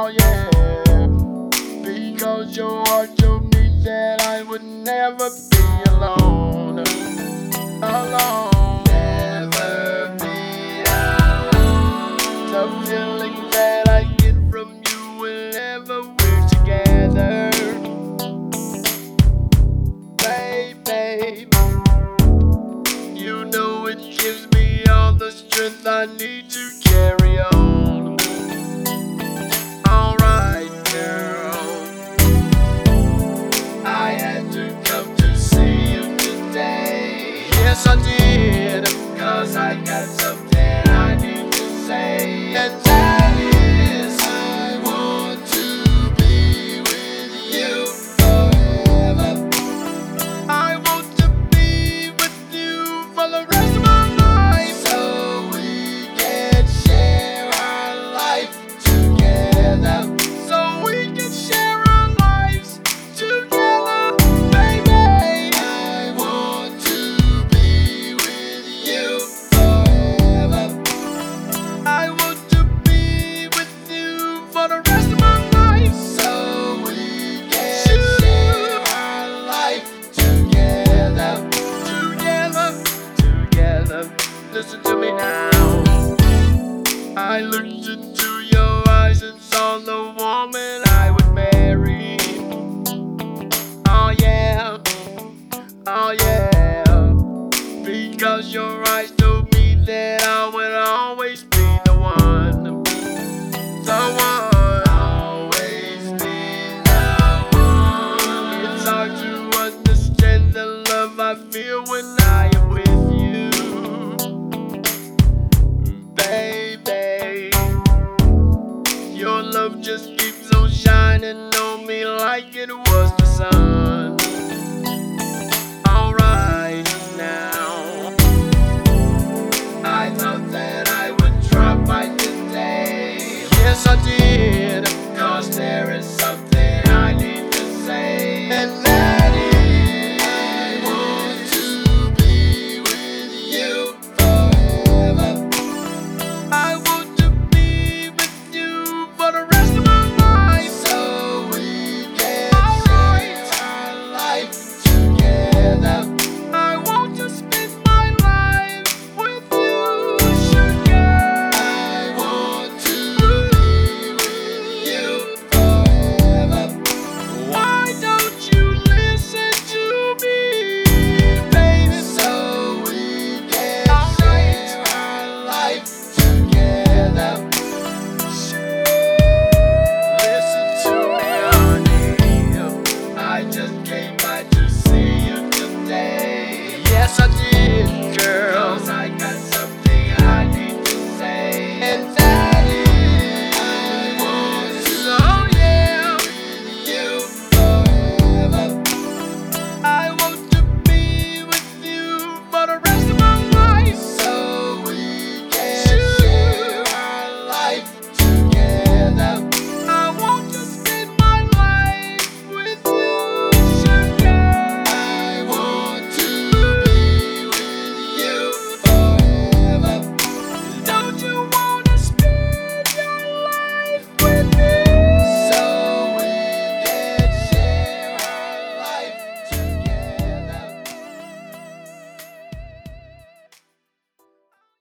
Oh yeah, because your heart told me that I would never be alone. Alone, never be alone. The feeling that I get from you whenever we're together, baby. You know it gives me all the strength I need to carry on. Alright, girl, I had to come to see you today. Yes, I did, 'cause I got something I need to say. And that is, I want to be with you forever. I want to be with you for the rest of my life, so we can share our life together. So we can share our lives together, baby. I want to be with you forever. I want to be with you for the rest of my life, so we can share our life together, together, together. Listen to me now. I looked into your eyes and saw the woman I would marry. Oh yeah, oh yeah. Because your eyes told me that I would always be the one. The one, always be the one. It's hard to understand the love I feel when I am with you, baby. Your love just keeps on shining on me like it was the sun. Alright now, I thought that I would drop by today. Yes, I did.